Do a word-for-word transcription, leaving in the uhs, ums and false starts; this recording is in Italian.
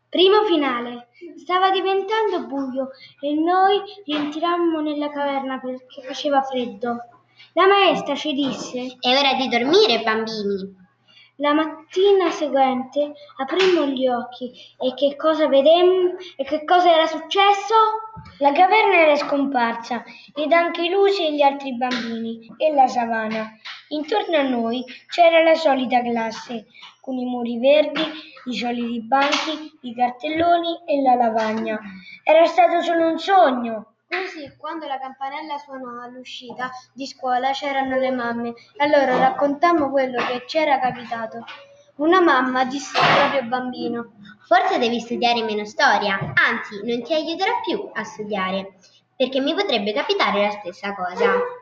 Primo finale. Stava diventando buio e noi rientrammo nella caverna perché faceva freddo. La maestra ci disse: È ora di dormire, bambini. La mattina seguente aprimmo gli occhi e che cosa vedemmo? E che cosa era successo? La caverna era scomparsa ed anche Lucy e gli altri bambini e la savana. Intorno a noi c'era la solita classe, con i muri verdi, i soliti banchi, i cartelloni e la lavagna. Era stato solo un sogno. Così, quando la campanella suonò all'uscita di scuola, c'erano le mamme. Allora raccontammo quello che ci era capitato. Una mamma disse al proprio bambino: Forse devi studiare meno storia, anzi, non ti aiuterà più a studiare, perché mi potrebbe capitare la stessa cosa.